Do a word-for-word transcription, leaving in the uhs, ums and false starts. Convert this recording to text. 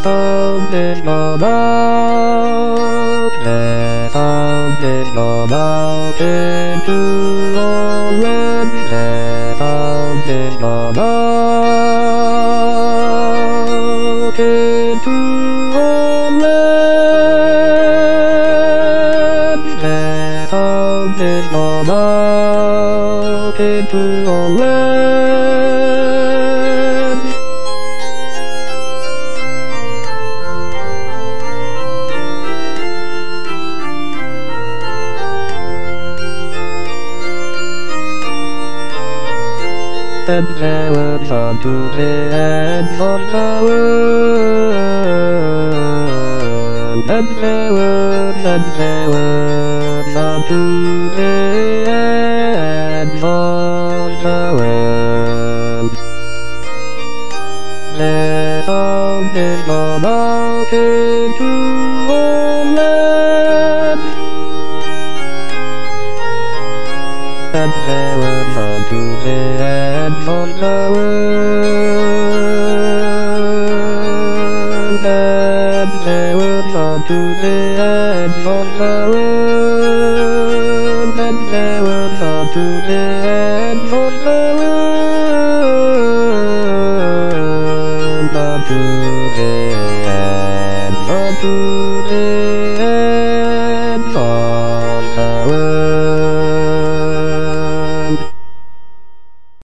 sound is gone out, the sound is gone out into orange, the sound is gone out into orange, the sound is gone out into orange. And there was unto the end of the world. And there was, and there was unto the end of the world. The sound is gone out into all land. And there was unto the end of the world, and there was unto the end of the world, and there was unto the end of the world, unto the end, unto the